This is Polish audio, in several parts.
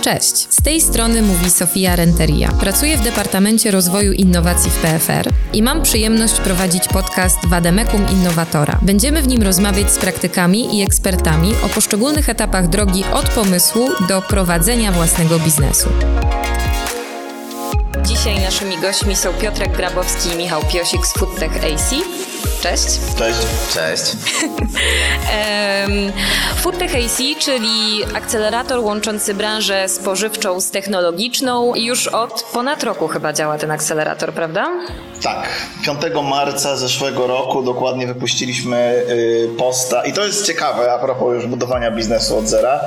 Cześć, z tej strony mówi Sofia Renteria. Pracuję w Departamencie Rozwoju Innowacji w PFR i mam przyjemność prowadzić podcast Vademecum Innovatora. Będziemy w nim rozmawiać z praktykami i ekspertami o poszczególnych etapach drogi od pomysłu do prowadzenia własnego biznesu. Dzisiaj naszymi gośćmi są Piotrek Grabowski i Michał Piosik z Foodtech AC. Cześć. Cześć. Cześć. Foodtech AC, czyli akcelerator łączący branżę spożywczą z technologiczną. I już od ponad roku chyba działa ten akcelerator, prawda? Tak. 5 marca zeszłego roku dokładnie wypuściliśmy posta. I to jest ciekawe, a propos już budowania biznesu od zera.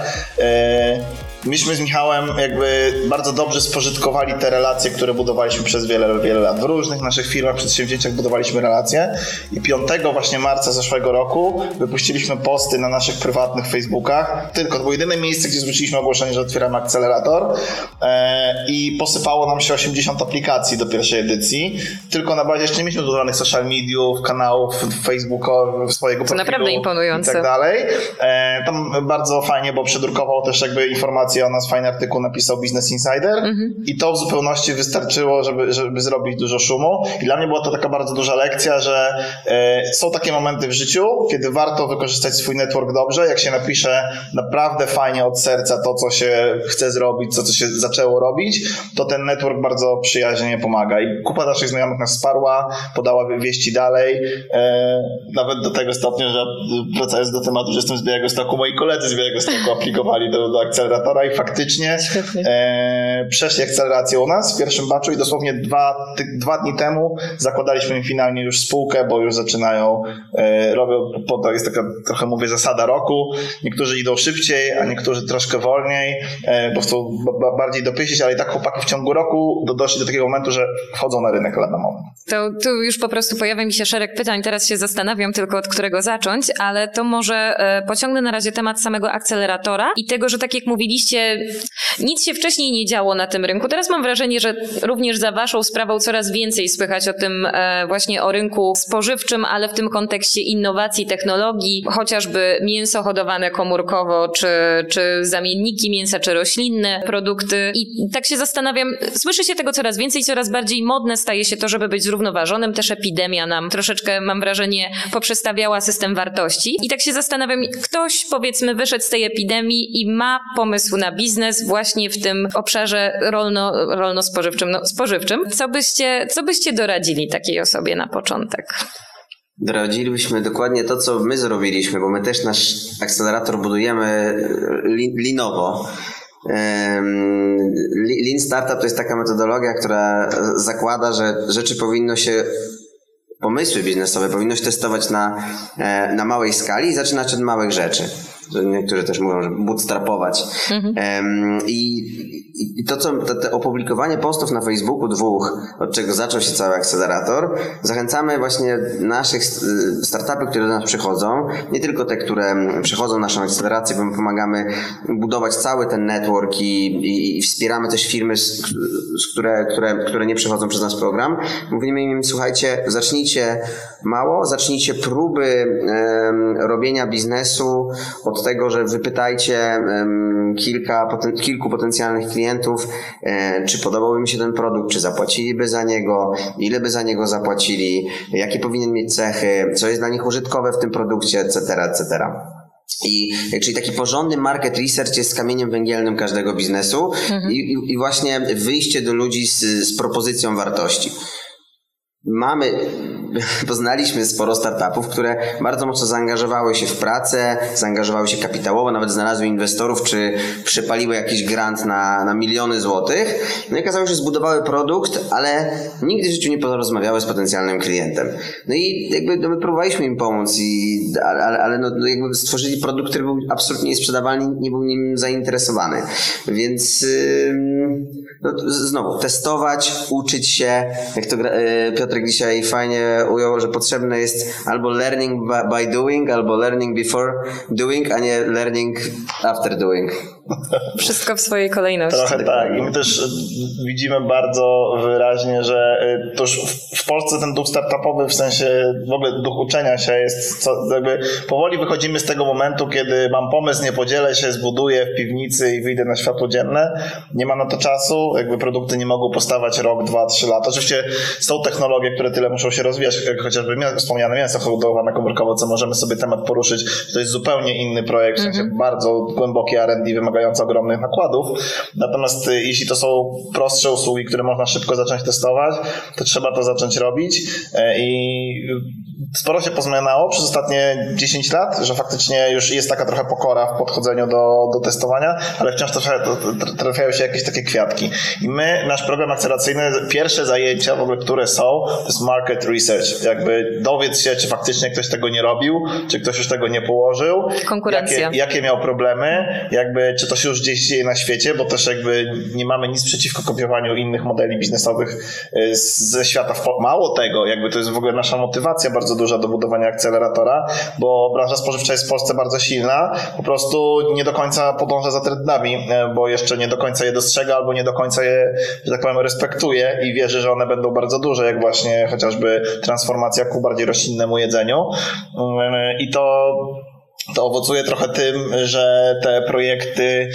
Myśmy z Michałem jakby bardzo dobrze spożytkowali te relacje, które budowaliśmy przez wiele lat. W różnych naszych firmach, przedsięwzięciach budowaliśmy relacje i 5 właśnie marca zeszłego roku wypuściliśmy posty na naszych prywatnych Facebookach. To było jedyne miejsce, gdzie zwróciliśmy ogłoszenie, że otwieramy akcelerator i posypało nam się 80 aplikacji do pierwszej edycji. Tylko na bazie, jeszcze nie mieliśmy budowanych social mediów, kanałów facebookowych, swojego profilu. To naprawdę imponujące. I tak dalej. Tam bardzo fajnie, bo przedrukował też jakby informacje o nas, fajny artykuł napisał Business Insider i to w zupełności wystarczyło, żeby zrobić dużo szumu. I dla mnie była to taka bardzo duża lekcja, że są takie momenty w życiu, kiedy warto wykorzystać swój network dobrze, jak się napisze naprawdę fajnie od serca to, co się chce zrobić, co się zaczęło robić, to ten network bardzo przyjaźnie pomaga. I kupa naszych znajomych nas wsparła, podała wieści dalej, nawet do tego stopnia, że wracając do tematu, że jestem z Białegostoku, moi koledzy z Białegostoku aplikowali do akceleratora i faktycznie przeszli akcelerację u nas w pierwszym batchu i dosłownie dwa dni temu zakładaliśmy im finalnie już spółkę, bo już zaczynają, robią, to jest taka trochę mówię zasada roku, niektórzy idą szybciej, a niektórzy troszkę wolniej, bo chcą bardziej dopyścić, ale i tak chłopaki w ciągu roku doszli do takiego momentu, że wchodzą na rynek lada moment. To tu już po prostu pojawia mi się szereg pytań, teraz się zastanawiam tylko od którego zacząć, ale to może pociągnę na razie temat samego akceleratora i tego, że tak jak mówiliście, nic się wcześniej nie działo na tym rynku. Teraz mam wrażenie, że również za waszą sprawą coraz więcej słychać o tym właśnie o rynku spożywczym, ale w tym kontekście innowacji, technologii, chociażby mięso hodowane komórkowo, czy zamienniki mięsa, czy roślinne produkty. I tak się zastanawiam, słyszy się tego coraz więcej, coraz bardziej modne staje się to, żeby być zrównoważonym. Też epidemia nam troszeczkę, mam wrażenie, poprzestawiała system wartości. I tak się zastanawiam, ktoś powiedzmy wyszedł z tej epidemii i ma pomysł na biznes właśnie w tym obszarze rolno-spożywczym. Co byście doradzili takiej osobie na początek? Doradzilibyśmy dokładnie to, co my zrobiliśmy, bo my też nasz akcelerator budujemy linowo. Lean Startup to jest taka metodologia, która zakłada, że rzeczy pomysły biznesowe powinno się testować na małej skali i zaczynać od małych rzeczy. Niektórzy też mówią, że bootstrapować. I to, co te opublikowanie postów na Facebooku 2, od czego zaczął się cały akcelerator, zachęcamy właśnie naszych startupy, które do nas przychodzą, nie tylko te, które przechodzą naszą akcelerację, bo my pomagamy budować cały ten network i wspieramy też firmy, które nie przechodzą przez nasz program. Mówimy im, słuchajcie, zacznijcie mało, zacznijcie próby robienia biznesu od tego, że wypytajcie kilku potencjalnych klientów, czy podobałby mi się ten produkt, czy zapłaciliby za niego, ile by za niego zapłacili, jakie powinien mieć cechy, co jest dla nich użytkowe w tym produkcie, etc., etc. Czyli taki porządny market research jest kamieniem węgielnym każdego biznesu i właśnie wyjście do ludzi z propozycją wartości. Poznaliśmy sporo startupów, które bardzo mocno zaangażowały się w pracę, zaangażowały się kapitałowo, nawet znalazły inwestorów, czy przepaliły jakiś grant na miliony złotych. No i okazało się, że zbudowały produkt, ale nigdy w życiu nie porozmawiały z potencjalnym klientem. No i jakby my próbowaliśmy im pomóc, ale jakby stworzyli produkt, który był absolutnie niesprzedawalny, nie był nim zainteresowany. Więc znowu testować, uczyć się, jak to Piotrek dzisiaj fajnie ujął, że potrzebne jest albo learning by doing, albo learning before doing, a nie learning after doing. Wszystko w swojej kolejności. Trochę tak. I my też widzimy bardzo wyraźnie, że to już w Polsce ten duch startupowy, w sensie w ogóle duch uczenia się jest, jakby powoli wychodzimy z tego momentu, kiedy mam pomysł, nie podzielę się, zbuduję w piwnicy i wyjdę na światło dzienne. Nie ma na to czasu, jakby produkty nie mogą powstawać rok, 2, 3 lata. Oczywiście są technologie, które tyle muszą się rozwijać, jak chociażby wspomniane mięso hodowane komórkowo, co możemy sobie temat poruszyć. To jest zupełnie inny projekt, w sensie bardzo głęboki R&D wymagający ogromnych nakładów. Natomiast jeśli to są prostsze usługi, które można szybko zacząć testować, to trzeba to zacząć robić i sporo się pozmieniało przez ostatnie 10 lat, że faktycznie już jest taka trochę pokora w podchodzeniu do testowania, ale wciąż trafiają się jakieś takie kwiatki. I nasz program akceleracyjny, pierwsze zajęcia w ogóle, które są, to jest market research. Jakby dowiedz się, czy faktycznie ktoś tego nie robił, czy ktoś już tego nie położył. Konkurencja. Jakie miał problemy, jakby czy to się już gdzieś dzieje na świecie, bo też jakby nie mamy nic przeciwko kopiowaniu innych modeli biznesowych ze świata. Mało tego, jakby to jest w ogóle nasza motywacja bardzo duża do budowania akceleratora, bo branża spożywcza jest w Polsce bardzo silna, po prostu nie do końca podąża za trendami, bo jeszcze nie do końca je dostrzega albo nie do końca je, że tak powiem, respektuje i wierzy, że one będą bardzo duże, jak właśnie chociażby transformacja ku bardziej roślinnemu jedzeniu. I to owocuje trochę tym, że te projekty,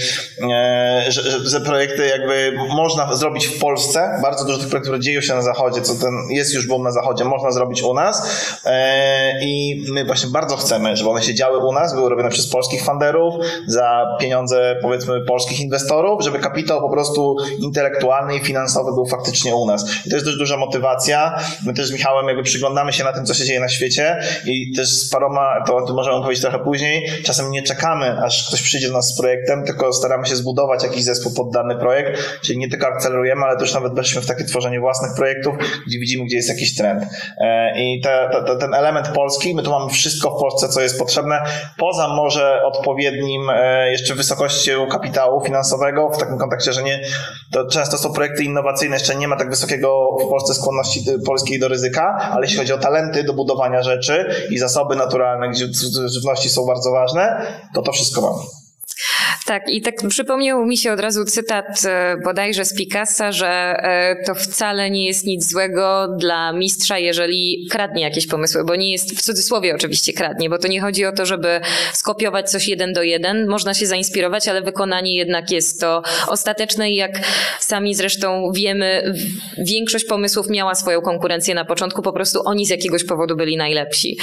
że projekty jakby można zrobić w Polsce. Bardzo dużo tych projektów, które dzieją się na zachodzie, jest już boom na zachodzie, można zrobić u nas i my właśnie bardzo chcemy, żeby one się działy u nas, były robione przez polskich funderów, za pieniądze powiedzmy polskich inwestorów, żeby kapitał po prostu intelektualny i finansowy był faktycznie u nas. I to jest dość duża motywacja. My też z Michałem jakby przyglądamy się na tym, co się dzieje na świecie i też z paroma, to możemy powiedzieć trochę później, czasem nie czekamy, aż ktoś przyjdzie do nas z projektem, tylko staramy się zbudować jakiś zespół pod dany projekt, czyli nie tylko akcelerujemy, ale też nawet weszliśmy w takie tworzenie własnych projektów, gdzie widzimy, gdzie jest jakiś trend. I ten element polski, my tu mamy wszystko w Polsce, co jest potrzebne, poza może odpowiednim jeszcze wysokością kapitału finansowego, w takim kontekście, że to często są projekty innowacyjne, jeszcze nie ma tak wysokiego w Polsce skłonności polskiej do ryzyka, ale jeśli chodzi o talenty do budowania rzeczy i zasoby naturalne, gdzie żywności są bardzo ważne, to wszystko mamy. Tak, i tak przypomniał mi się od razu cytat bodajże z Picassa, że to wcale nie jest nic złego dla mistrza, jeżeli kradnie jakieś pomysły, bo nie jest, w cudzysłowie oczywiście kradnie, bo to nie chodzi o to, żeby skopiować coś 1 do 1, można się zainspirować, ale wykonanie jednak jest to ostateczne i jak sami zresztą wiemy, większość pomysłów miała swoją konkurencję na początku, po prostu oni z jakiegoś powodu byli najlepsi.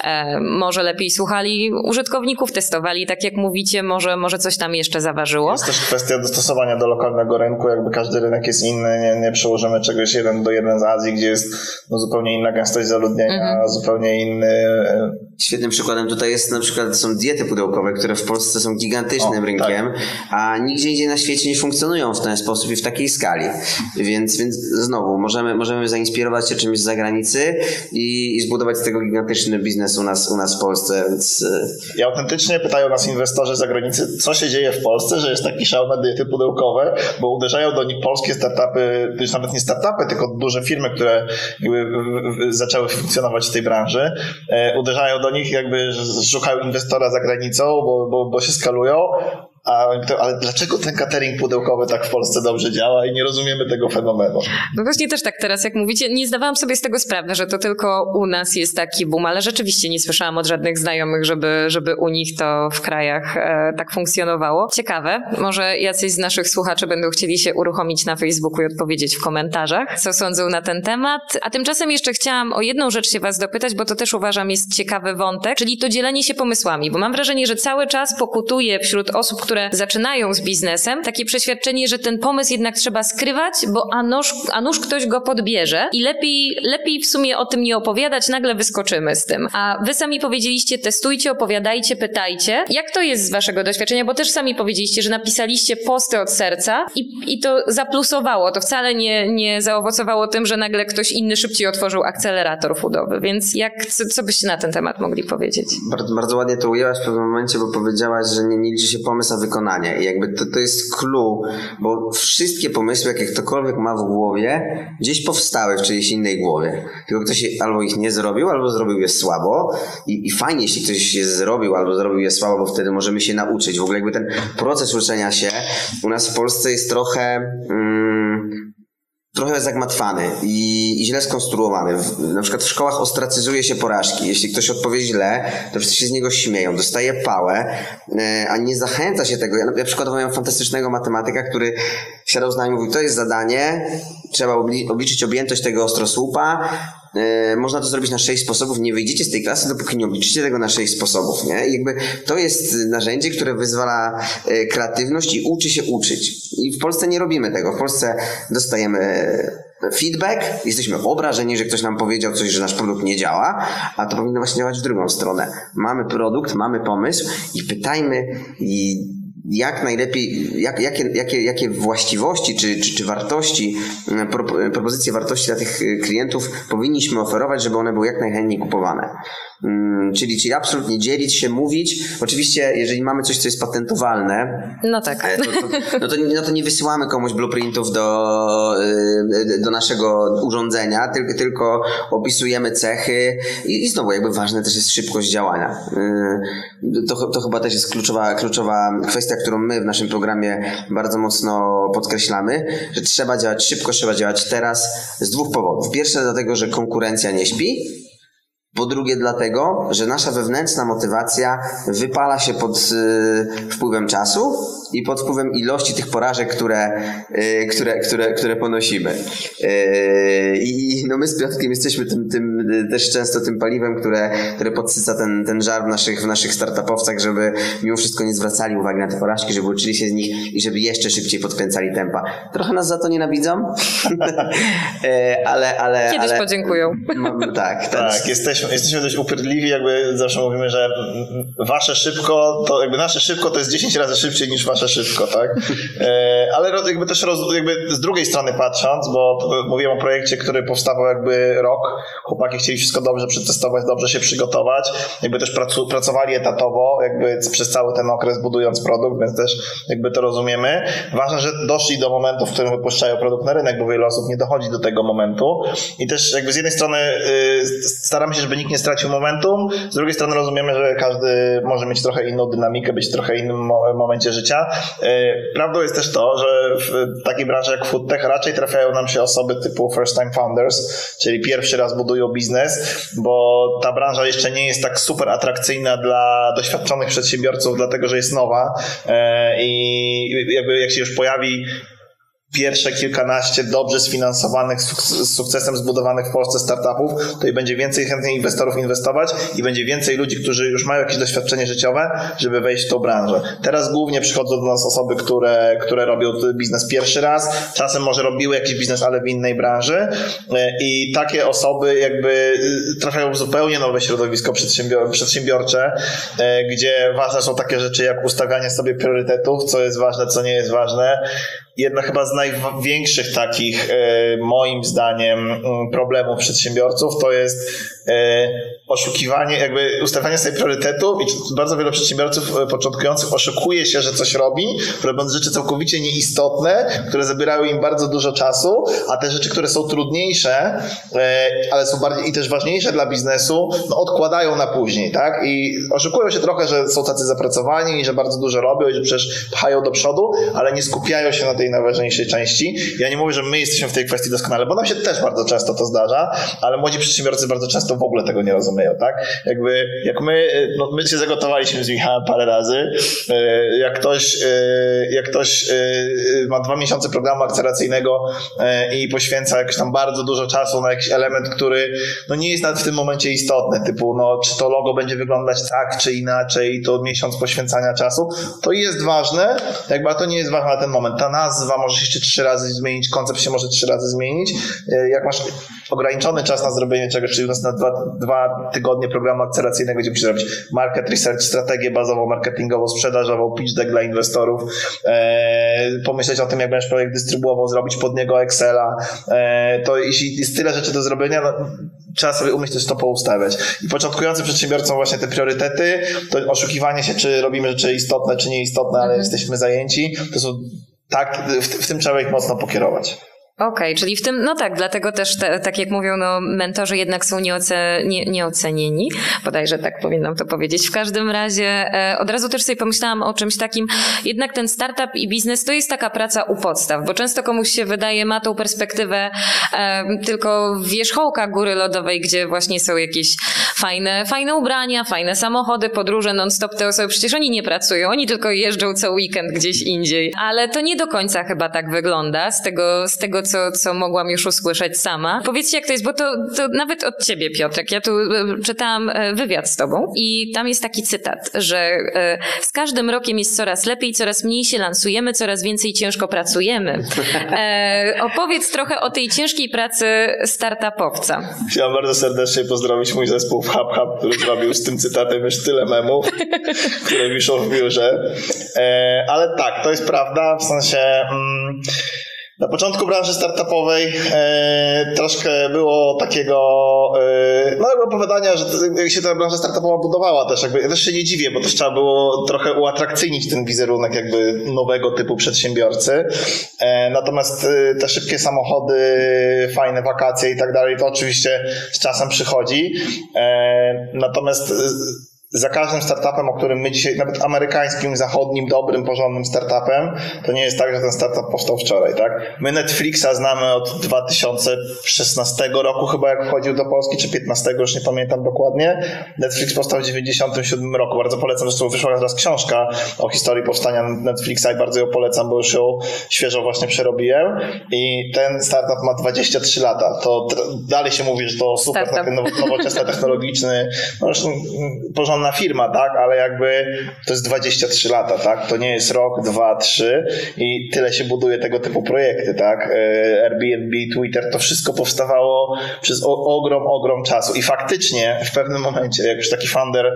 Może lepiej słuchali użytkowników, testowali, tak jak mówicie, może coś tam jeszcze zaważyło. Jest też kwestia dostosowania do lokalnego rynku, jakby każdy rynek jest inny, nie przełożymy czegoś 1 do 1 z Azji, gdzie jest zupełnie inna gęstość zaludnienia, zupełnie inny... Świetnym przykładem tutaj jest na przykład są diety pudełkowe, które w Polsce są gigantycznym rynkiem, tak, a nigdzie indziej na świecie nie funkcjonują w ten sposób i w takiej skali. Więc znowu możemy zainspirować się czymś z zagranicy i zbudować z tego gigantyczny biznes u nas w Polsce. Więc... I autentycznie pytają nas inwestorzy z zagranicy, co się dzieje w Polsce, że jest taki szał na diety pudełkowe, bo uderzają do nich polskie startupy, już nawet nie startupy, tylko duże firmy, które jakby zaczęły funkcjonować w tej branży, uderzają do nich, jakby szukają inwestora za granicą, bo się skalują. Ale dlaczego ten catering pudełkowy tak w Polsce dobrze działa i nie rozumiemy tego fenomenu? No właśnie też tak teraz, jak mówicie, nie zdawałam sobie z tego sprawy, że to tylko u nas jest taki boom, ale rzeczywiście nie słyszałam od żadnych znajomych, żeby u nich to w krajach tak funkcjonowało. Ciekawe, może jacyś z naszych słuchaczy będą chcieli się uruchomić na Facebooku i odpowiedzieć w komentarzach, co sądzą na ten temat. A tymczasem jeszcze chciałam o jedną rzecz się was dopytać, bo to też uważam jest ciekawy wątek, czyli to dzielenie się pomysłami, bo mam wrażenie, że cały czas pokutuje wśród osób, które zaczynają z biznesem, takie przeświadczenie, że ten pomysł jednak trzeba skrywać, bo a nuż ktoś go podbierze i lepiej w sumie o tym nie opowiadać, nagle wyskoczymy z tym. A wy sami powiedzieliście, testujcie, opowiadajcie, pytajcie. Jak to jest z waszego doświadczenia? Bo też sami powiedzieliście, że napisaliście posty od serca i to zaplusowało. To wcale nie zaowocowało tym, że nagle ktoś inny szybciej otworzył akcelerator foodowy. Więc co byście na ten temat mogli powiedzieć? Bardzo, bardzo ładnie to ujęłaś w pewnym momencie, bo powiedziałaś, że nie liczy się pomysł, a wykonanie. I jakby to jest clue, bo wszystkie pomysły, jakie ktokolwiek ma w głowie, gdzieś powstały w czyjejś innej głowie. Tylko ktoś albo ich nie zrobił, albo zrobił je słabo. I fajnie, jeśli ktoś je zrobił, albo zrobił je słabo, bo wtedy możemy się nauczyć. W ogóle jakby ten proces uczenia się u nas w Polsce jest trochę zagmatwany i źle skonstruowany. Na przykład w szkołach ostracyzuje się porażki. Jeśli ktoś odpowie źle, to wszyscy się z niego śmieją, dostaje pałę, a nie zachęca się tego. Ja przykładowo miałem fantastycznego matematyka, który siadał z nami i mówił, to jest zadanie, trzeba obliczyć objętość tego ostrosłupa, można to zrobić na 6 sposobów, nie wyjdziecie z tej klasy, dopóki nie obliczycie tego na 6 sposobów, nie? I jakby to jest narzędzie, które wyzwala kreatywność i uczy się uczyć. I w Polsce nie robimy tego. W Polsce dostajemy feedback, jesteśmy obrażeni, że ktoś nam powiedział coś, że nasz produkt nie działa, a to powinno właśnie działać w drugą stronę. Mamy produkt, mamy pomysł i pytajmy jak najlepiej, jakie właściwości czy wartości, propozycje wartości dla tych klientów powinniśmy oferować, żeby one były jak najchętniej kupowane. Czyli absolutnie dzielić się, mówić. Oczywiście, jeżeli mamy coś, co jest patentowalne, no tak. To nie wysyłamy komuś blueprintów do naszego urządzenia, tylko opisujemy cechy i znowu jakby ważne też jest szybkość działania. To chyba też jest kluczowa kwestia, którą my w naszym programie bardzo mocno podkreślamy, że trzeba działać szybko, trzeba działać teraz z 2 powodów. Pierwsze dlatego, że konkurencja nie śpi. Po drugie dlatego, że nasza wewnętrzna motywacja wypala się pod wpływem czasu i pod wpływem ilości tych porażek, które ponosimy. I no my z Piotrkiem jesteśmy tym też często tym paliwem, które podsyca ten żar w naszych startupowcach, żeby mimo wszystko nie zwracali uwagi na te porażki, żeby uczyli się z nich i żeby jeszcze szybciej podkręcali tempa. Trochę nas za to nienawidzą, ale kiedyś podziękują. Tak, jesteśmy dość upierdliwi, jakby zawsze mówimy, że wasze szybko, to jakby nasze szybko to jest 10 razy szybciej niż wasze szybko, tak? Ale jakby też z drugiej strony patrząc, bo mówiłem o projekcie, który powstawał jakby rok, chłopaki chcieli wszystko dobrze przetestować, dobrze się przygotować, jakby też pracowali etatowo, jakby przez cały ten okres budując produkt, więc też jakby to rozumiemy. Ważne, że doszli do momentu, w którym wypuszczają produkt na rynek, bo wiele osób nie dochodzi do tego momentu i też jakby z jednej strony staramy się, żeby nikt nie stracił momentum, z drugiej strony rozumiemy, że każdy może mieć trochę inną dynamikę, być w trochę innym momencie życia. Prawdą jest też to, że w takiej branży jak foodtech raczej trafiają nam się osoby typu first time founders, czyli pierwszy raz budują biznes, bo ta branża jeszcze nie jest tak super atrakcyjna dla doświadczonych przedsiębiorców, dlatego że jest nowa i jakby jak się już pojawi pierwsze kilkanaście dobrze sfinansowanych, z sukcesem zbudowanych w Polsce startupów, to i będzie więcej chętnych inwestorów inwestować i będzie więcej ludzi, którzy już mają jakieś doświadczenie życiowe, żeby wejść w tą branżę. Teraz głównie przychodzą do nas osoby, które robią biznes pierwszy raz, czasem może robiły jakiś biznes, ale w innej branży i takie osoby jakby trafiają w zupełnie nowe środowisko przedsiębiorcze, gdzie ważne są takie rzeczy jak ustawianie sobie priorytetów, co jest ważne, co nie jest ważne. Jedna chyba z największych takich, moim zdaniem, problemów przedsiębiorców to jest oszukiwanie, jakby ustawianie sobie priorytetów i bardzo wielu przedsiębiorców początkujących oszukuje się, że coś robi, robiąc rzeczy całkowicie nieistotne, które zabierają im bardzo dużo czasu, a te rzeczy, które są trudniejsze, ale są bardziej i też ważniejsze dla biznesu, no odkładają na później, tak? I oszukują się trochę, że są tacy zapracowani i że bardzo dużo robią i że przecież pchają do przodu, ale nie skupiają się na tej najważniejszej części. Ja nie mówię, że my jesteśmy w tej kwestii doskonale, bo nam się też bardzo często to zdarza, ale młodzi przedsiębiorcy bardzo często w ogóle tego nie rozumieją, tak? Jakby, jak my się zagotowaliśmy z Michałem parę razy, jak ktoś ma 2 miesiące programu akceleracyjnego i poświęca jakoś tam bardzo dużo czasu na jakiś element, który no nie jest nawet w tym momencie istotny, typu no, czy to logo będzie wyglądać tak, czy inaczej, to miesiąc poświęcania czasu, to jest ważne, jakby, a to nie jest ważne na ten moment. Ta nazwa może się jeszcze 3 razy zmienić, koncept się może 3 razy zmienić. Jak masz ograniczony czas na zrobienie czegoś, czyli u nas na dwa tygodnie programu akceleracyjnego, gdzie musisz zrobić market research, strategię bazową, marketingową, sprzedażową, pitch deck dla inwestorów, pomyśleć o tym, jak będziesz projekt dystrybuował, zrobić pod niego Excela. To jeśli jest tyle rzeczy do zrobienia, no, trzeba sobie umieć też to poustawiać. I początkującym przedsiębiorcom właśnie te priorytety, to oszukiwanie się, czy robimy rzeczy istotne, czy nieistotne, ale jesteśmy zajęci, to są tak, w tym trzeba ich mocno pokierować. Okej, czyli w tym, no tak, dlatego też tak jak mówią, no mentorzy jednak są nieocenieni, bodajże tak powinnam to powiedzieć. W każdym razie od razu też sobie pomyślałam o czymś takim, jednak ten startup i biznes to jest taka praca u podstaw, bo często komuś się wydaje, ma tą perspektywę tylko wierzchołka góry lodowej, gdzie właśnie są jakieś fajne ubrania, fajne samochody, podróże non-stop. Te osoby przecież oni nie pracują, oni tylko jeżdżą co weekend gdzieś indziej, ale to nie do końca chyba tak wygląda z tego co mogłam już usłyszeć sama. Powiedzcie, jak to jest, bo to nawet od ciebie, Piotrek. Ja tu czytałam wywiad z tobą i tam jest taki cytat, że z każdym rokiem jest coraz lepiej, coraz mniej się lansujemy, coraz więcej ciężko pracujemy. Opowiedz trochę o tej ciężkiej pracy startupowca. Chciałam bardzo serdecznie pozdrowić mój zespół w HubHub, który zrobił z tym cytatem już tyle memów, które wiszą w biurze. Ale tak, to jest prawda, w sensie... Na początku branży startupowej troszkę było takiego opowiadania, że jak się ta branża startupowa budowała też, ja też się nie dziwię, bo też trzeba było trochę uatrakcyjnić ten wizerunek jakby nowego typu przedsiębiorcy. Natomiast te szybkie samochody, fajne wakacje i tak dalej, to oczywiście z czasem przychodzi. Natomiast za każdym startupem, o którym my dzisiaj, nawet amerykańskim, zachodnim, dobrym, porządnym startupem, to nie jest tak, że ten startup powstał wczoraj, tak? My Netflixa znamy od 2016 roku chyba, jak wchodził do Polski, czy 15, już nie pamiętam dokładnie. Netflix powstał w 97 roku. Bardzo polecam, zresztą wyszła teraz książka o historii powstania Netflixa i bardzo ją polecam, bo już ją świeżo właśnie przerobiłem. I ten startup ma 23 lata. To dalej się mówi, że to super, taki nowoczesny, technologiczny, no już porządna firma, tak, ale jakby to jest 23 lata, tak, to nie jest rok, 2, 3 i tyle się buduje tego typu projekty, tak, Airbnb, Twitter, to wszystko powstawało przez ogrom czasu i faktycznie w pewnym momencie, jak już taki founder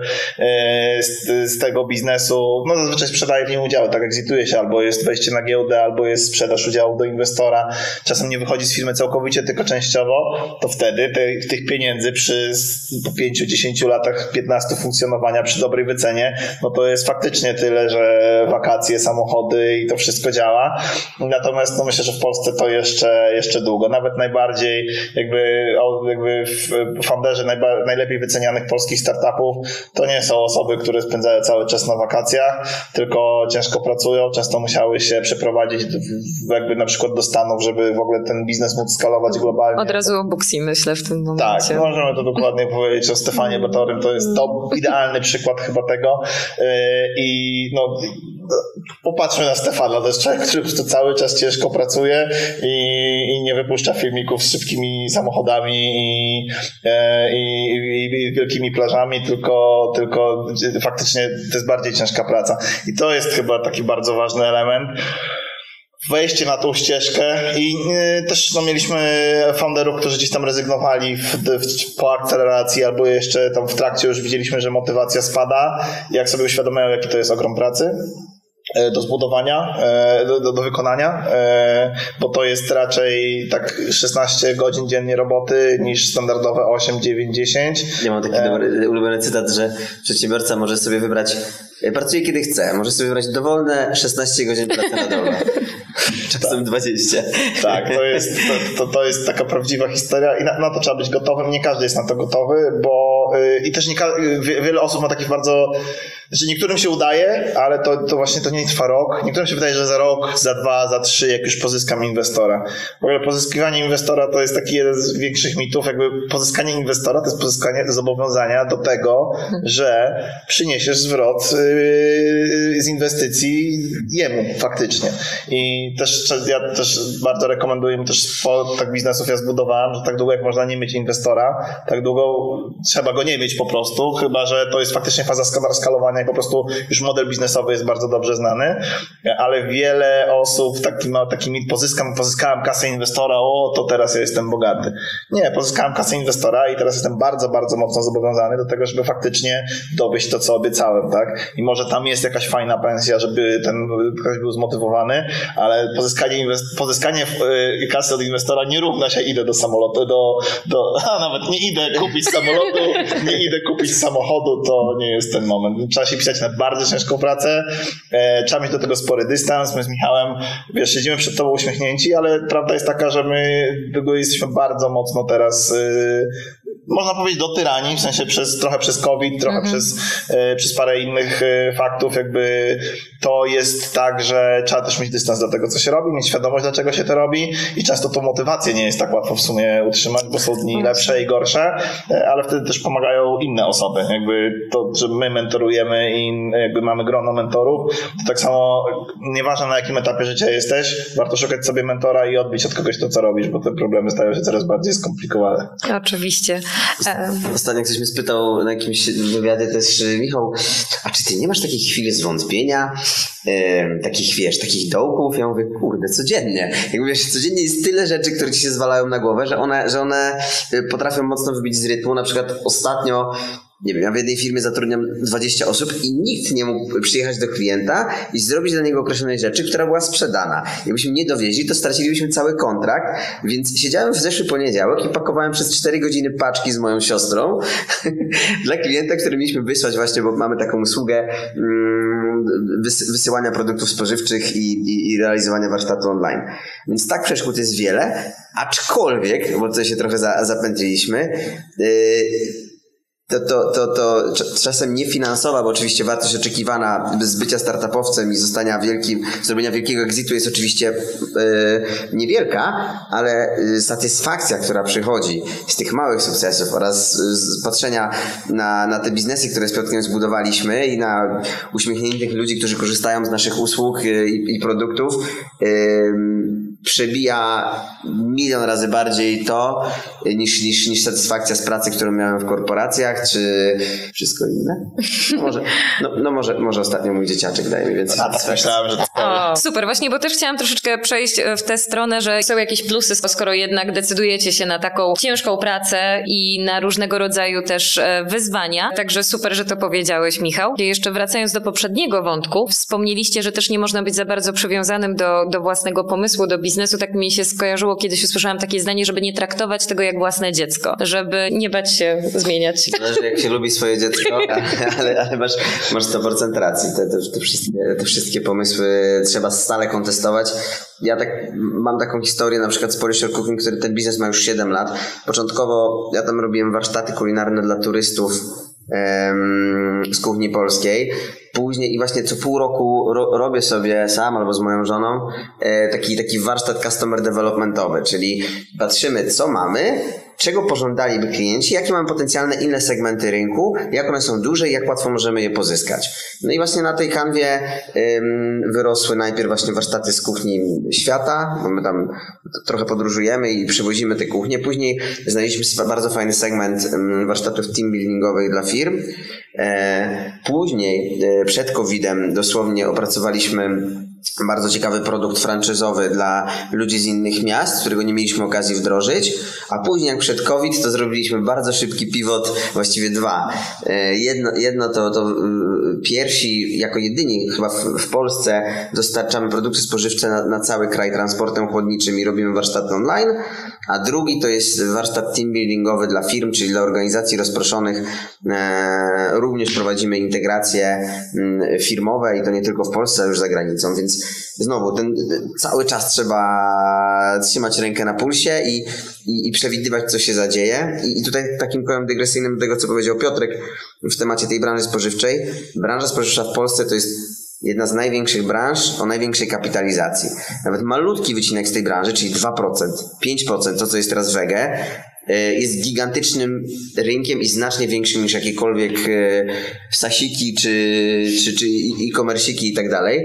z tego biznesu, no zazwyczaj sprzedaje w nim udziały, tak, exituje się, albo jest wejście na giełdę, albo jest sprzedaż udziałów do inwestora, czasem nie wychodzi z firmy całkowicie, tylko częściowo, to wtedy tych pieniędzy po 5-10 latach, 15 funkcjonowania przy dobrej wycenie, no to jest faktycznie tyle, że wakacje, samochody i to wszystko działa. Natomiast no myślę, że w Polsce to jeszcze długo. Nawet najbardziej jakby founderzy najlepiej wycenianych polskich startupów to nie są osoby, które spędzają cały czas na wakacjach, tylko ciężko pracują, często musiały się przeprowadzić jakby na przykład do Stanów, żeby w ogóle ten biznes móc skalować globalnie. Od razu o Booksy myślę w tym momencie. Tak, możemy to dokładnie powiedzieć o Stefanie Batorym, to jest idealny przykład chyba tego i no popatrzmy na Stefana, to jest człowiek, który cały czas ciężko pracuje i nie wypuszcza filmików z szybkimi samochodami i wielkimi plażami, tylko faktycznie to jest bardziej ciężka praca i to jest chyba taki bardzo ważny element. Wejście na tą ścieżkę i też no, mieliśmy founderów, którzy gdzieś tam rezygnowali po akceleracji albo jeszcze tam w trakcie już widzieliśmy, że motywacja spada. Jak sobie uświadamiają, jaki to jest ogrom pracy do zbudowania, do wykonania, bo to jest raczej tak 16 godzin dziennie roboty niż standardowe 8, 9, 10. Ja mam taki ulubiony cytat, że przedsiębiorca może sobie wybrać, pracuje kiedy chce, może sobie wybrać dowolne 16 godzin pracy na dobę. Czasem 20. Tak, to jest taka prawdziwa historia i na to trzeba być gotowym. Nie każdy jest na to gotowy, bo i też wiele osób ma takich bardzo... Znaczy niektórym się udaje, ale to właśnie to nie trwa rok. Niektórym się wydaje, że za rok, za 2, za 3, jak już pozyskam inwestora. W ogóle pozyskiwanie inwestora to jest taki jeden z większych mitów. Jakby pozyskanie inwestora to jest pozyskanie zobowiązania do tego, że przyniesiesz zwrot z inwestycji jemu faktycznie. I ja też bardzo rekomenduję, też tak biznesów ja zbudowałem, że tak długo jak można nie mieć inwestora, tak długo trzeba go go nie mieć po prostu, chyba że to jest faktycznie faza skalowania i po prostu już model biznesowy jest bardzo dobrze znany, ale wiele osób takimi pozyskałem kasę inwestora, to teraz ja jestem bogaty. Nie, pozyskałem kasę inwestora i teraz jestem bardzo, bardzo mocno zobowiązany do tego, żeby faktycznie dowieść to, co obiecałem, tak? I może tam jest jakaś fajna pensja, żeby ktoś był zmotywowany, ale pozyskanie kasy od inwestora nie równa się idę do samolotu, nawet nie idę kupić samolotu, nie idę kupić samochodu, to nie jest ten moment. Trzeba się pisać na bardzo ciężką pracę, trzeba mieć do tego spory dystans. My z Michałem, siedzimy przed tobą uśmiechnięci, ale prawda jest taka, że my jesteśmy bardzo mocno teraz można powiedzieć do tyranii, w sensie trochę przez COVID, trochę przez parę innych faktów, jakby to jest tak, że trzeba też mieć dystans do tego, co się robi, mieć świadomość, dlaczego się to robi i często tą motywację nie jest tak łatwo w sumie utrzymać, bo są dni lepsze i gorsze, ale wtedy też pomagają inne osoby, jakby to, że my mentorujemy i jakby mamy grono mentorów, to tak samo nieważne na jakim etapie życia jesteś, warto szukać sobie mentora i odbić od kogoś to, co robisz, bo te problemy stają się coraz bardziej skomplikowane. Oczywiście. Ostatnio ktoś mnie spytał na jakimś wywiadzie też, Michał, a czy ty nie masz takich chwil zwątpienia, takich dołków? Ja mówię, kurde, codziennie. Jak wiesz, codziennie jest tyle rzeczy, które ci się zwalają na głowę, że one potrafią mocno wybić z rytmu. Na przykład ostatnio, nie wiem, ja w jednej firmie zatrudniam 20 osób i nikt nie mógł przyjechać do klienta i zrobić dla niego określonej rzeczy, która była sprzedana. Jakbyśmy nie dowieźli, to stracilibyśmy cały kontrakt, więc siedziałem w zeszły poniedziałek i pakowałem przez 4 godziny paczki z moją siostrą dla klienta, który mieliśmy wysłać właśnie, bo mamy taką usługę wysyłania produktów spożywczych i realizowania warsztatu online. Więc tak przeszkód jest wiele, aczkolwiek, bo tutaj się trochę zapętliliśmy, to czasem niefinansowa, bo oczywiście wartość oczekiwana z bycia startupowcem i zrobienia wielkiego exitu jest oczywiście niewielka, ale satysfakcja, która przychodzi z tych małych sukcesów oraz z patrzenia na te biznesy, które z Piotrkiem zbudowaliśmy i na uśmiechniętych ludzi, którzy korzystają z naszych usług i produktów, przebija 1 000 000 razy bardziej to niż satysfakcja z pracy, którą miałem w korporacjach, czy wszystko inne. Może ostatnio mój dzieciaczek daje mi więcej satysfakcji. Myślałem, że to super, właśnie, bo też chciałam troszeczkę przejść w tę stronę, że są jakieś plusy, skoro jednak decydujecie się na taką ciężką pracę i na różnego rodzaju też wyzwania. Także super, że to powiedziałeś, Michał. Jeszcze wracając do poprzedniego wątku, wspomnieliście, że też nie można być za bardzo przywiązanym do własnego pomysłu, do biznesu. Tak mi się skojarzyło, kiedyś usłyszałam takie zdanie, żeby nie traktować tego jak własne dziecko, żeby nie bać się zmieniać. Zależy, jak się lubi swoje dziecko, ale masz 100% racji. Te wszystkie pomysły trzeba stale kontestować. Ja mam taką historię na przykład z Polish Your Cooking, który ten biznes ma już 7 lat. Początkowo ja tam robiłem warsztaty kulinarne dla turystów z kuchni polskiej. Później i właśnie co pół roku robię sobie sam albo z moją żoną taki warsztat customer developmentowy, czyli patrzymy, co mamy, czego pożądaliby klienci, jakie mamy potencjalne inne segmenty rynku, jak one są duże i jak łatwo możemy je pozyskać. No i właśnie na tej kanwie wyrosły najpierw właśnie warsztaty z kuchni świata, bo my tam trochę podróżujemy i przywozimy te kuchnie. Później znaleźliśmy bardzo fajny segment warsztatów team buildingowych dla firm. Później przed COVID-em dosłownie opracowaliśmy bardzo ciekawy produkt franczyzowy dla ludzi z innych miast, którego nie mieliśmy okazji wdrożyć, a później jak przed COVID to zrobiliśmy bardzo szybki pivot, właściwie 2. Jedno to pierwsi, jako jedyni chyba w Polsce dostarczamy produkty spożywcze na cały kraj transportem chłodniczym i robimy warsztat online, a drugi to jest warsztat team buildingowy dla firm, czyli dla organizacji rozproszonych. Również prowadzimy integracje firmowe i to nie tylko w Polsce, ale już za granicą, więc znowu cały czas trzeba trzymać rękę na pulsie i przewidywać, co się zadzieje. I tutaj takim kołem dygresyjnym do tego, co powiedział Piotrek w temacie tej branży spożywczej. Branża spożywcza w Polsce to jest jedna z największych branż o największej kapitalizacji. Nawet malutki wycinek z tej branży, czyli 2%, 5%, to co jest teraz wege, jest gigantycznym rynkiem i znacznie większym niż jakiekolwiek sasiki czy e-commerce'iki i tak dalej.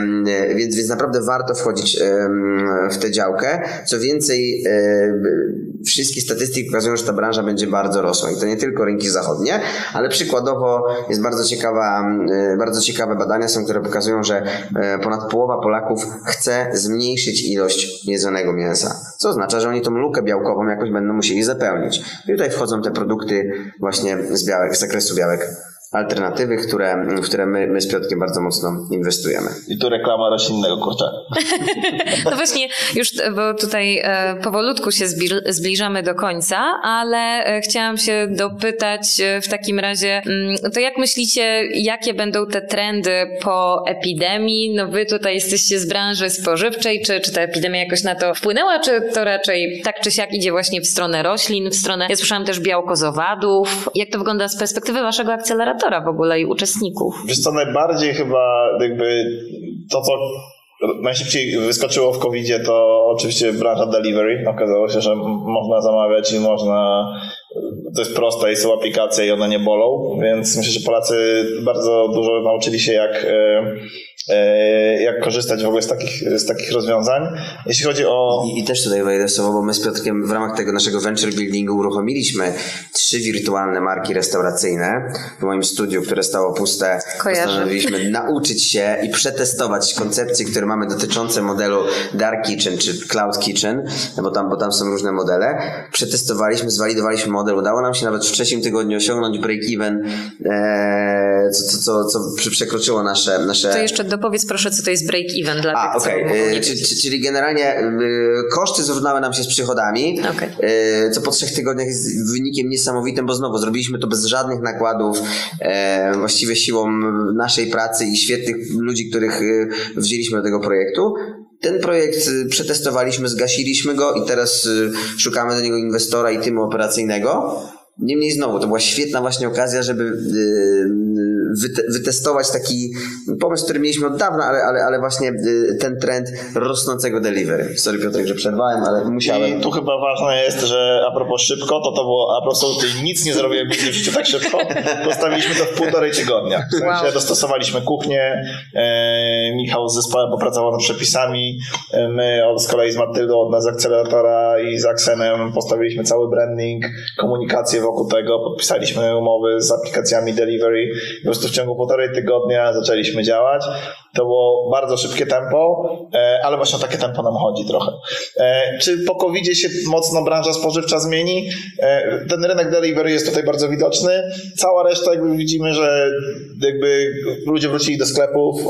Więc naprawdę warto wchodzić w tę działkę. Co więcej, wszystkie statystyki pokazują, że ta branża będzie bardzo rosła. I to nie tylko rynki zachodnie, ale przykładowo jest bardzo ciekawe badania są, które pokazują, że ponad połowa Polaków chce zmniejszyć ilość jedzonego mięsa. Co oznacza, że oni tą lukę białkową jakoś będą musieli zapełnić. I tutaj wchodzą te produkty właśnie z zakresu białek alternatywy, w które my z Piotrkiem bardzo mocno inwestujemy. I tu reklama roślinnego kurczaka. No właśnie, już bo tutaj powolutku się zbliżamy do końca, ale chciałam się dopytać w takim razie, to jak myślicie, jakie będą te trendy po epidemii? No wy tutaj jesteście z branży spożywczej, czy ta epidemia jakoś na to wpłynęła, czy to raczej tak czy siak idzie właśnie w stronę roślin, ja słyszałam też białko z owadów. Jak to wygląda z perspektywy waszego akceleratora w ogóle i uczestników? Wiesz co, najbardziej chyba jakby to, co najszybciej wyskoczyło w COVID-zie, to oczywiście branża delivery. Okazało się, że można zamawiać i to jest proste i są aplikacje i one nie bolą, więc myślę, że Polacy bardzo dużo nauczyli się jak korzystać w ogóle z takich rozwiązań. Jeśli chodzi o... I też tutaj wejdę słowo, bo my z Piotrkiem w ramach tego naszego venture buildingu uruchomiliśmy 3 wirtualne marki restauracyjne w moim studiu, które stało puste. Postanowiliśmy nauczyć się i przetestować koncepcje, które mamy dotyczące modelu Dark Kitchen czy Cloud Kitchen, bo tam są różne modele. Przetestowaliśmy, zwalidowaliśmy model. Udało nam się nawet w 3 tygodniu osiągnąć break-even, co przekroczyło nasze... To jeszcze dopowiedz proszę, co to jest break-even dla tych, czyli generalnie koszty zrównały nam się z przychodami, co po 3 tygodniach jest wynikiem niesamowitym, bo znowu zrobiliśmy to bez żadnych nakładów, właściwie siłą naszej pracy i świetnych ludzi, których wzięliśmy do tego projektu. Ten projekt przetestowaliśmy, zgasiliśmy go i teraz szukamy do niego inwestora i teamu operacyjnego. Niemniej znowu, to była świetna właśnie okazja, żeby wytestować taki pomysł, który mieliśmy od dawna, ale właśnie ten trend rosnącego delivery. Sorry Piotrek, że przerwałem, ale musiałem. I tu chyba ważne jest, że a propos szybko, to było absolutnie nic nie zrobiłem nigdy w życiu tak szybko. Postawiliśmy to w 1,5 tygodnia. W sensie dostosowaliśmy kuchnię, Michał z zespołem popracował nad przepisami, my z kolei z Matyldą od nas z akceleratora i z Aksenem postawiliśmy cały branding, komunikację wokół tego, podpisaliśmy umowy z aplikacjami delivery. Po prostu w ciągu 1,5 tygodnia zaczęliśmy działać. To było bardzo szybkie tempo, ale właśnie o takie tempo nam chodzi trochę. Czy po COVID-zie się mocno branża spożywcza zmieni? Ten rynek delivery jest tutaj bardzo widoczny. Cała reszta jakby widzimy, że jakby ludzie wrócili do sklepów,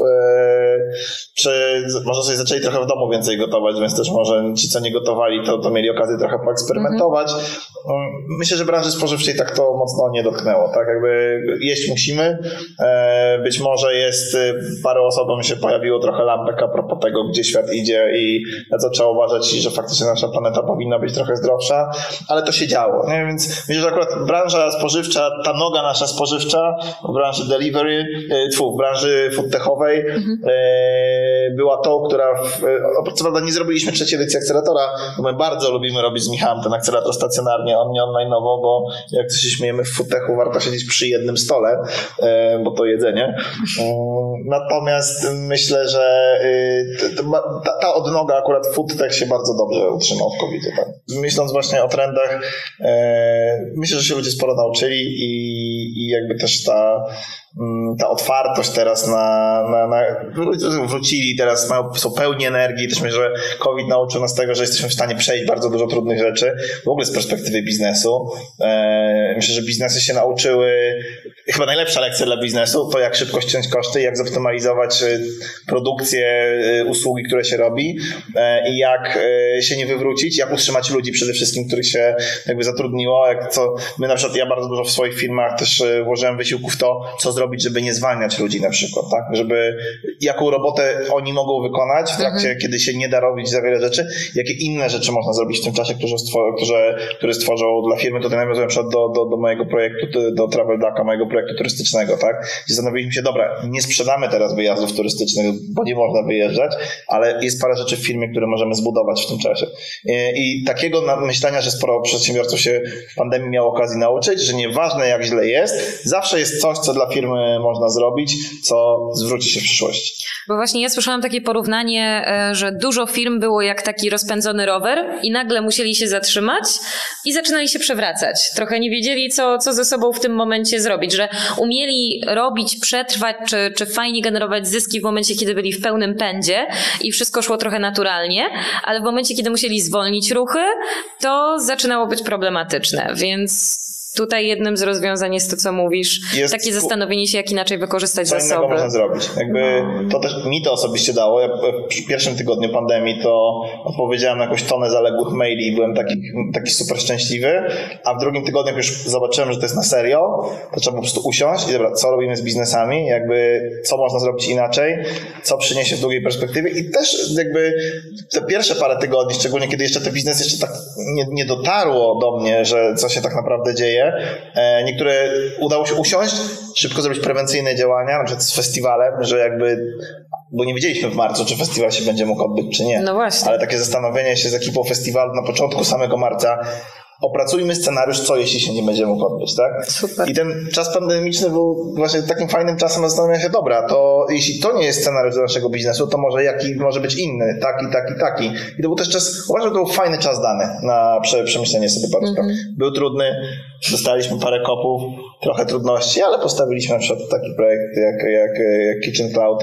czy może sobie zaczęli trochę w domu więcej gotować, więc też może ci, co nie gotowali, to mieli okazję trochę poeksperymentować. Myślę, że branży spożywczej tak to mocno nie dotknęło. Tak jakby jeść musimy. Być może jest parę osobom się pojawiło trochę lampek a propos tego, gdzie świat idzie i na co trzeba uważać, że faktycznie nasza planeta powinna być trochę zdrowsza, ale to się działo. Nie? Więc myślę, że akurat branża spożywcza, ta noga nasza spożywcza w branży delivery, w branży foodtechowej była tą, która co prawda nie zrobiliśmy 3. edycji akceleratora, bo my bardzo lubimy robić z Michałem ten akcelerator stacjonarnie, on nie online'owo, bo jak się śmiejemy w foodtechu, warto siedzieć przy jednym stole, bo to jedzenie. Natomiast myślę, że ta odnoga akurat foodtech się bardzo dobrze utrzymał w COVID-zie. Tak? Myśląc właśnie o trendach, myślę, że się ludzie sporo nauczyli i jakby też ta otwartość teraz wrócili, teraz są pełni energii. Też myślę, że COVID nauczył nas tego, że jesteśmy w stanie przejść bardzo dużo trudnych rzeczy, w ogóle z perspektywy biznesu. Myślę, że biznesy się nauczyły, chyba najlepsza lekcja dla biznesu to jak szybko ściąć koszty, jak zoptymalizować produkcję, usługi, które się robi i jak się nie wywrócić, jak utrzymać ludzi przede wszystkim, których się jakby zatrudniło. My na przykład, ja bardzo dużo w swoich firmach też włożyłem wysiłku w to, co zrobić, żeby nie zwalniać ludzi na przykład, tak? Żeby jaką robotę oni mogą wykonać w trakcie, kiedy się nie da robić za wiele rzeczy, jakie inne rzeczy można zrobić w tym czasie, które stworzą dla firmy. Tutaj nawiązułem na przykład do mojego projektu, do Travel Ducka, mojego projektu turystycznego, tak? Gdzie zastanowiliśmy się, dobra, nie sprzedamy teraz wyjazdów turystycznych, bo nie można wyjeżdżać, ale jest parę rzeczy w firmie, które możemy zbudować w tym czasie. I takiego myślenia, że sporo przedsiębiorców się w pandemii miało okazji nauczyć, że nieważne jak źle jest, zawsze jest coś, co dla firmy firmy można zrobić, co zwróci się w przyszłości. Bo właśnie ja słyszałam takie porównanie, że dużo firm było jak taki rozpędzony rower i nagle musieli się zatrzymać i zaczynali się przewracać. Trochę nie wiedzieli, co ze sobą w tym momencie zrobić, że umieli robić, przetrwać, czy fajnie generować zyski w momencie, kiedy byli w pełnym pędzie i wszystko szło trochę naturalnie, ale w momencie, kiedy musieli zwolnić ruchy, to zaczynało być problematyczne, więc tutaj jednym z rozwiązań jest to, co mówisz, takie zastanowienie się, jak inaczej wykorzystać zasoby. Co innego można zrobić. To też mi to osobiście dało. Ja w pierwszym tygodniu pandemii to odpowiedziałem na jakąś tonę zaległych maili i byłem taki super szczęśliwy, a w drugim tygodniu, jak już zobaczyłem, że to jest na serio, to trzeba po prostu usiąść i dobra, co robimy z biznesami, co można zrobić inaczej, co przyniesie w długiej perspektywie i też te pierwsze parę tygodni, szczególnie kiedy jeszcze ten biznes jeszcze tak nie dotarło do mnie, że co się tak naprawdę dzieje. Niektóre udało się usiąść, szybko zrobić prewencyjne działania, na przykład z festiwalem, że bo nie wiedzieliśmy w marcu, czy festiwal się będzie mógł odbyć, czy nie. No właśnie. Ale takie zastanowienie się z ekipą festiwalu na początku samego marca, opracujmy scenariusz, co jeśli się nie będzie mógł odbyć, tak? Super. I ten czas pandemiczny był właśnie takim fajnym czasem na zastanowienia się, dobra, to jeśli to nie jest scenariusz do naszego biznesu, to może jaki może być inny, taki. I to był też czas, uważam, że to był fajny czas dany na przemyślenie sobie paru spraw. Był trudny, dostaliśmy parę kopów, trochę trudności, ale postawiliśmy na przykład taki projekt jak Kitchen Cloud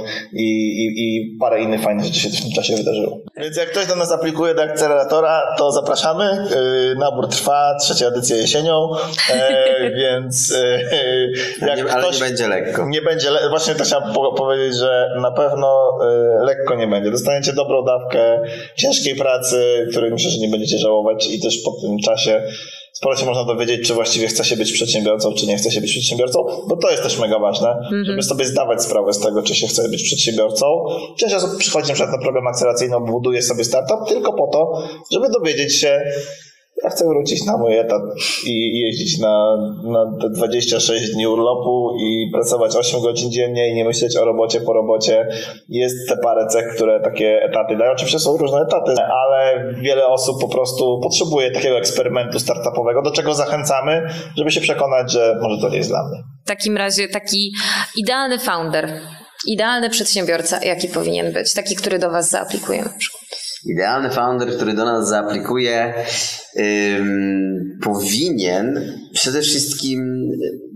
i parę innych fajnych rzeczy się w tym czasie wydarzyło. Więc jak ktoś do nas aplikuje do akceleratora, to zapraszamy. Nabór trwa, 3. edycja jesienią, więc ale nie będzie lekko. Nie będzie właśnie to chciałem powiedzieć, że na pewno lekko nie będzie. Dostaniecie dobrą dawkę ciężkiej pracy, której myślę, że nie będziecie żałować i też po tym czasie sporo się można dowiedzieć, czy właściwie chce się być przedsiębiorcą, czy nie chce się być przedsiębiorcą, bo to jest też mega ważne, żeby sobie zdawać sprawę z tego, czy się chce być przedsiębiorcą. Część osób przychodzi na przykład na program akceleracyjny, buduje sobie startup tylko po to, żeby dowiedzieć się, ja chcę wrócić na mój etat i jeździć na te 26 dni urlopu i pracować 8 godzin dziennie i nie myśleć o robocie po robocie. Jest te parę cech, które takie etaty dają. Oczywiście są różne etaty, ale wiele osób po prostu potrzebuje takiego eksperymentu startupowego, do czego zachęcamy, żeby się przekonać, że może to nie jest dla mnie. W takim razie taki idealny founder, idealny przedsiębiorca, jaki powinien być? Taki, który do was zaaplikuje na przykład. Idealny founder, który do nas zaaplikuje, powinien przede wszystkim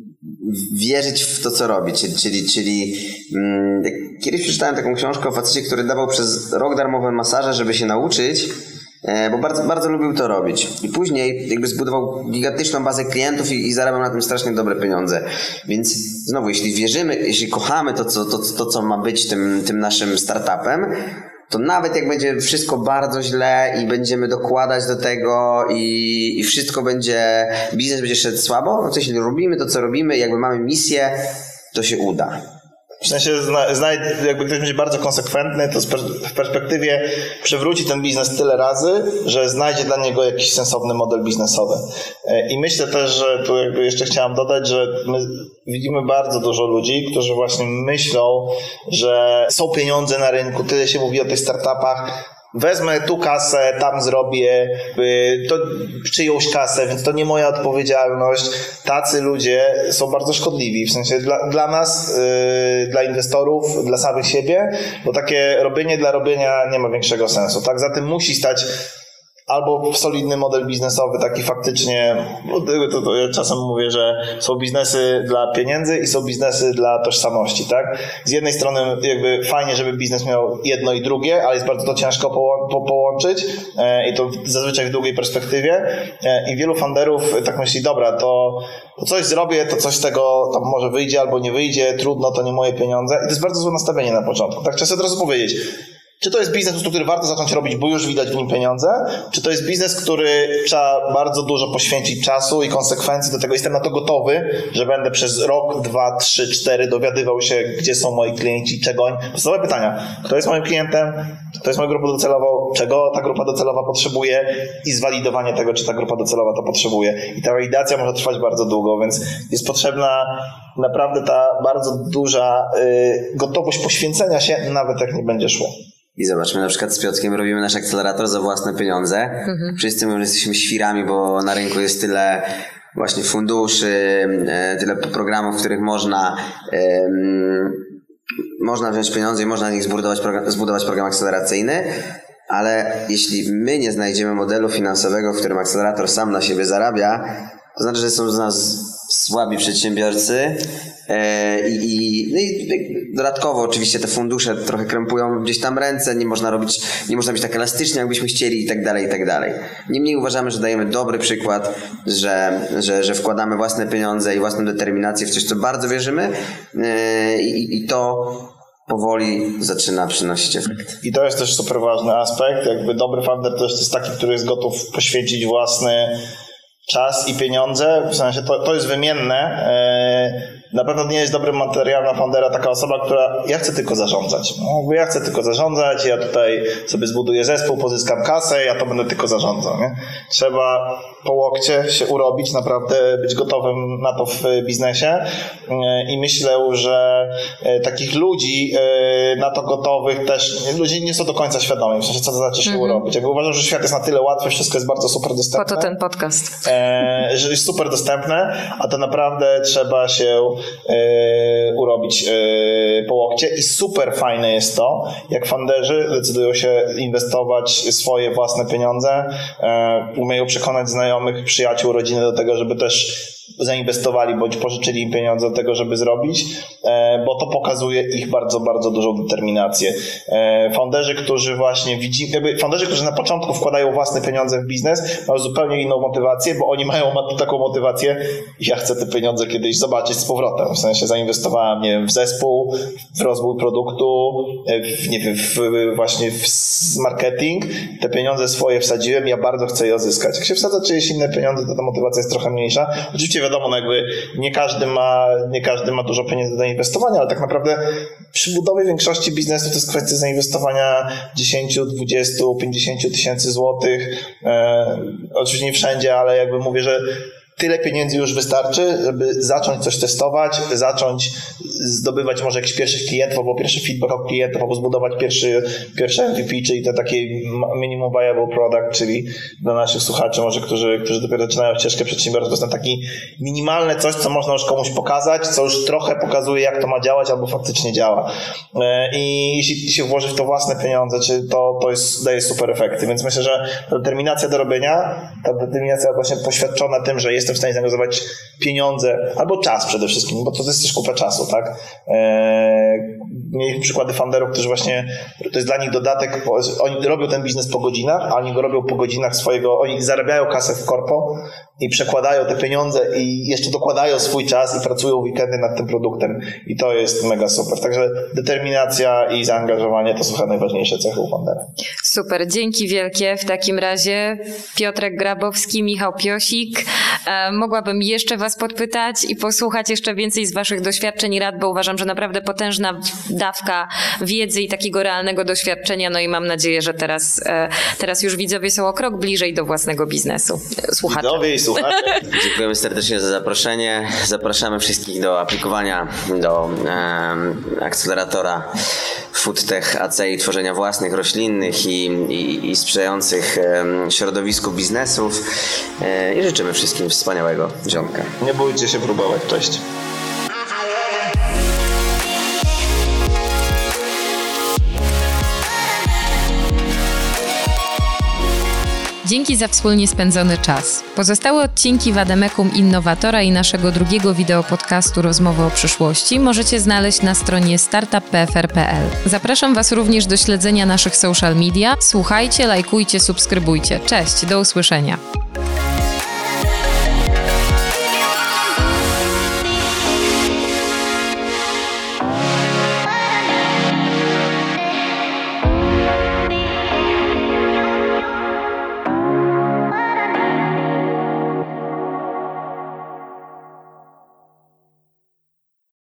wierzyć w to, co robi. Czyli kiedyś przeczytałem taką książkę o facecie, który dawał przez rok darmowe masaże, żeby się nauczyć, bo bardzo, bardzo lubił to robić. I później zbudował gigantyczną bazę klientów i zarabiał na tym strasznie dobre pieniądze. Więc znowu, jeśli wierzymy, jeśli kochamy to co ma być tym naszym startupem, to nawet jak będzie wszystko bardzo źle i będziemy dokładać do tego i wszystko biznes będzie szedł słabo, no to jeśli robimy to, co robimy, jakby mamy misję, to się uda. W sensie, jakby ktoś będzie bardzo konsekwentny, to w perspektywie przewróci ten biznes tyle razy, że znajdzie dla niego jakiś sensowny model biznesowy. I myślę też, że tu jakby jeszcze chciałem dodać, że my widzimy bardzo dużo ludzi, którzy właśnie myślą, że są pieniądze na rynku, tyle się mówi o tych startupach, wezmę tu kasę, tam zrobię, to czyjąś kasę, więc to nie moja odpowiedzialność. Tacy ludzie są bardzo szkodliwi, w sensie dla nas, dla inwestorów, dla samych siebie, bo takie robienie dla robienia nie ma większego sensu. Tak? Za tym musi stać albo solidny model biznesowy, taki faktycznie, to ja czasem mówię, że są biznesy dla pieniędzy i są biznesy dla tożsamości, tak? Z jednej strony jakby fajnie, żeby biznes miał jedno i drugie, ale jest bardzo to ciężko połączyć i to zazwyczaj w długiej perspektywie i wielu funderów tak myśli, dobra, to coś zrobię, to coś z tego tam może wyjdzie albo nie wyjdzie, trudno, to nie moje pieniądze i to jest bardzo złe nastawienie na początku, tak? Trzeba sobie od razu powiedzieć, czy to jest biznes, który warto zacząć robić, bo już widać w nim pieniądze? Czy to jest biznes, który trzeba bardzo dużo poświęcić czasu i konsekwencji do tego? Jestem na to gotowy, że będę przez rok, 2, 3, 4 dowiadywał się, gdzie są moi klienci, czego oni... Podstawowe pytania. Kto jest moim klientem? Kto jest moją grupą docelową? Czego ta grupa docelowa potrzebuje? I zwalidowanie tego, czy ta grupa docelowa to potrzebuje. I ta walidacja może trwać bardzo długo, więc jest potrzebna naprawdę ta bardzo duża gotowość poświęcenia się, nawet jak nie będzie szło. I zobaczmy, na przykład z Piotrkiem robimy nasz akcelerator za własne pieniądze. Wszyscy mówią, że jesteśmy świrami, bo na rynku jest tyle właśnie funduszy, tyle programów, w których można wziąć pieniądze i można na nich zbudować program akceleracyjny, ale jeśli my nie znajdziemy modelu finansowego, w którym akcelerator sam na siebie zarabia, to znaczy, że są z nas słabi przedsiębiorcy i dodatkowo oczywiście te fundusze trochę krępują gdzieś tam ręce, nie można być tak elastycznie, jakbyśmy chcieli i tak dalej. Niemniej uważamy, że dajemy dobry przykład, że wkładamy własne pieniądze i własną determinację w coś, co bardzo wierzymy i to powoli zaczyna przynosić efekt. I to jest też super ważny aspekt. Jakby dobry founder to jest taki, który jest gotów poświęcić własny czas i pieniądze. W sensie to jest wymienne. Na pewno nie jest dobrym materiałem na foundera taka osoba, która ja chcę tylko zarządzać. Ja tutaj sobie zbuduję zespół, pozyskam kasę, ja to będę tylko zarządzał. Nie? Trzeba po łokcie się urobić, naprawdę być gotowym na to w biznesie i myślę, że takich ludzi na to gotowych też, ludzie nie są do końca świadomi, w sensie co to znaczy się urobić. Jakby uważam, że świat jest na tyle łatwy, wszystko jest bardzo super dostępne. Po to ten podcast. Że jest super dostępne, a to naprawdę trzeba się urobić po łokcie i super fajne jest to, jak funderzy decydują się inwestować swoje własne pieniądze, umieją przekonać znajomych, przyjaciół, rodziny do tego, żeby też zainwestowali bądź pożyczyli im pieniądze do tego, żeby zrobić, bo to pokazuje ich bardzo, bardzo dużą determinację. Founderzy, którzy na początku wkładają własne pieniądze w biznes, mają zupełnie inną motywację, bo oni mają taką motywację, ja chcę te pieniądze kiedyś zobaczyć z powrotem. W sensie zainwestowałem, nie wiem, w zespół, w rozwój produktu, właśnie w marketing, te pieniądze swoje wsadziłem, ja bardzo chcę je odzyskać. Jak się wsadza czyjeś inne pieniądze, to ta motywacja jest trochę mniejsza. Oczywiście wiadomo, no jakby nie każdy ma dużo pieniędzy do inwestowania, ale tak naprawdę przy budowie większości biznesu to jest kwestia zainwestowania 10, 20, 50 tysięcy złotych. Oczywiście nie wszędzie, ale jakby mówię, że tyle pieniędzy już wystarczy, żeby zacząć coś testować, zacząć zdobywać może jakichś pierwszych klientów, albo pierwszy feedback od klientów, albo zbudować pierwsze MVP, czyli te takie minimum viable product, czyli dla naszych słuchaczy może, którzy dopiero zaczynają ścieżkę przedsiębiorstwa, to jest takie minimalne coś, co można już komuś pokazać, co już trochę pokazuje, jak to ma działać, albo faktycznie działa. I jeśli się włoży w to własne pieniądze, to daje super efekty, więc myślę, że ta determinacja do robienia, ta determinacja właśnie poświadczona tym, że jestem w stanie zaangażować pieniądze, albo czas przede wszystkim, bo to jest też kupa czasu, tak? Mieliśmy przykłady founderów, którzy właśnie, to jest dla nich dodatek, oni robią ten biznes po godzinach, a oni go robią po godzinach oni zarabiają kasę w korpo i przekładają te pieniądze i jeszcze dokładają swój czas i pracują weekendy nad tym produktem i to jest mega super. Także determinacja i zaangażowanie to są chyba najważniejsze cechy u foundera. Super, dzięki wielkie. W takim razie Piotrek Grabowski, Michał Piosik. Mogłabym jeszcze was podpytać i posłuchać jeszcze więcej z waszych doświadczeń i rad, bo uważam, że naprawdę potężna dawka wiedzy i takiego realnego doświadczenia, no i mam nadzieję, że teraz już widzowie są o krok bliżej do własnego biznesu. Słuchacze. Widzowie i słuchacze. Dziękujemy serdecznie za zaproszenie. Zapraszamy wszystkich do aplikowania do akceleratora Foodtech AC i tworzenia własnych roślinnych i sprzyjających środowisku biznesów i życzymy wszystkim wspaniałego dzionka. Nie bójcie się próbować. Cześć. Dzięki za wspólnie spędzony czas. Pozostałe odcinki Vademekum Innowatora i naszego drugiego wideopodcastu Rozmowy o przyszłości możecie znaleźć na stronie startuppfr.pl. Zapraszam was również do śledzenia naszych social media. Słuchajcie, lajkujcie, subskrybujcie. Cześć, do usłyszenia.